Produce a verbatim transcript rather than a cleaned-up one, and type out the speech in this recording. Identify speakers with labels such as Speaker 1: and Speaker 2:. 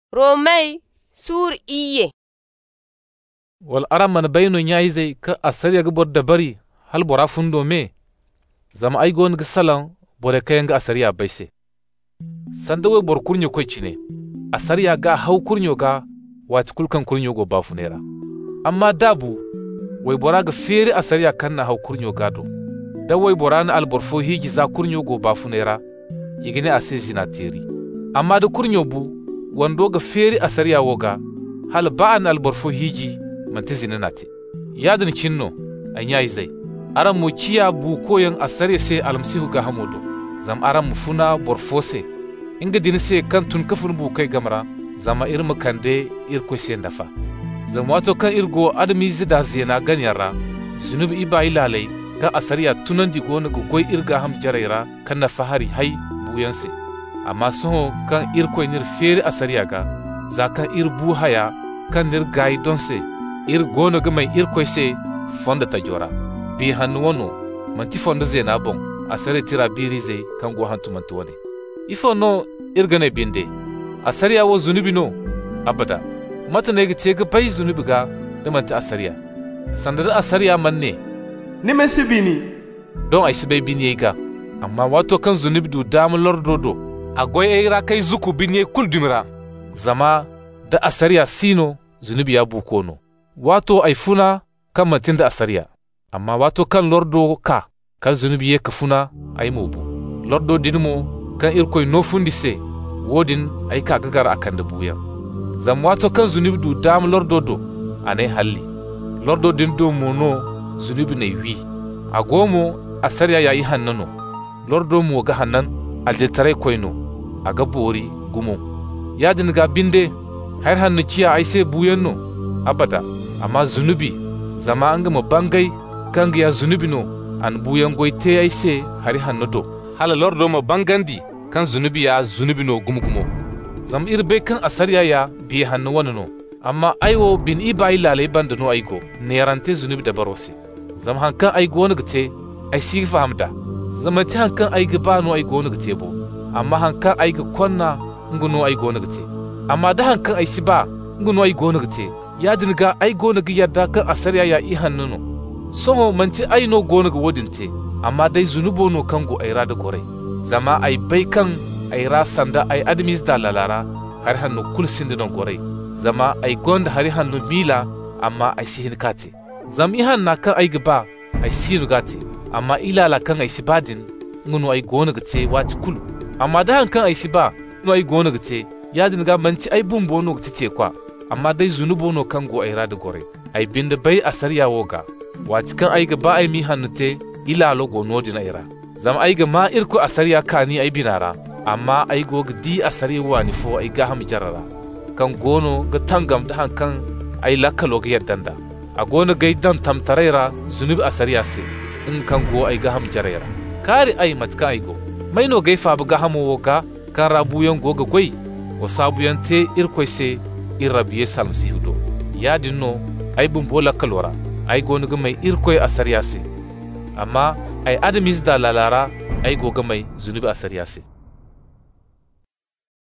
Speaker 1: Romai sur iye.
Speaker 2: Wal aram man bayno nyayi zai ka asariya ga bor da bari hal bora fundo me zama ai gon ga salan bore kayan ga asariya baise sanda we bor kurnyo ko cine asariya ga hau kurnyo ga wati kulkan kurnyo go bafunera amma dabu wai bora ga fere asariya kan na hau kurnyo gado da wai bora na alborfo hiji za kurnyo go bafunera igine asezi na tiri amma da kurnyo bu wando ga fere asariya woga hal ba'an alborfo hiji mantizina nati yadin cinno anyayi zai aran mu ciya bu koyan asare se almasihu ga hamodo zam aran mu funa borfose inga din se kan tun kafun bu kai gamra zama irma kande ir ko se ndafa zam wato kan irgo adami zida zena ganyara zunubi iba ilalai ka asariya tunan di gona go koy irga ham jaraira kan na fahari hay buyanse amma so kan ir ko nir fere asariya ga zaka ir bu haya kan nir gai donse ir gono ga mai ir ko se fonda ta jora bi hannu wono manti fonda zena bon asare tira biri zai kan go hantu mantu wone ifo no irgane binde asariya wo zunubi no abada mata ne ga ga bai zunubi ga da manta asariya sandar asariya manne
Speaker 3: ni mesi bini
Speaker 2: don ai sibai bini ga amma wato kan zunubi du dam lordodo agoy ai ra kai zuku bini kul dumira zama da asariya sino zunubi ya bukono wato ai funa kan mantin da asariya amma wato kan lordo ka kan zunubi ye kafuna ay mobu lordo dinmo kan irkoy no fundise wodin ay ka gagar akan da buya zam wato kan zunubi du dam lordo do anay halli lordo din do mono zunubi ne wi agomo asariya yayi hannano lordo mo ga hannan aljetare koyno aga bori gumo yadin ga binde har hannu ciya ay se buyanno abada amma zunubi zama an gama bangai kan ya zunubi no an buyan goite ai se hari hannodo hala lordo mo bangandi kan zunubi ya zunubi no gumgumo zam irbe kan asariya ya bi hannu wani no amma aiwo bin iba ilale banda no aigo nerante zunubi da barose zam hankan aigo wani gite ai si fahamda zama ti hankan aiga ba no aigo wani gite bo amma hankan aiga konna nguno aigo wani gite amma da hankan ai si ba nguno aigo wani gite ya dinga ai gona ga yadda kan asariya ya i hannuno soho manci ai no gona ga wodinte amma dai zunubo no kan go aira da gore zama ai bai kan aira sanda ai admis da lalara har hannu kulsin da gore zama ai gonda har hannu mila amma ai sihin kate zam i hanna kan ai gaba ai sinu gate amma ilala kan ai sibadin ngunu ai gona ga te waci kulu amma da han kan ai siba no ai gona ga te ya dinga manci ai bumbo no ga te kwa amma dai zunubo no kan go aira da gore ai binda bai asariya woga wati kan ai ga ba ai mi hannute ila lo go nodi na ira zam ai ga ma irko asariya kani ai binara amma ai go ga di asariya wani fo ai ga ham jarara kan gono ga tangam da han kan ai lakalo ga yaddanda a gono ga dan tamtarera zunubi asariya se in kan go ai ga ham jarara kari ai matka ai go mai no ga fa ga hamo woga kan rabuyan go ga goi o sabuyan te irko se irrabiye salmsi hudo yadin no ay bumbola kalora ay gonu mai irkoy asariyase amma ay adamis da lalara ay goga mai zunubi asariyase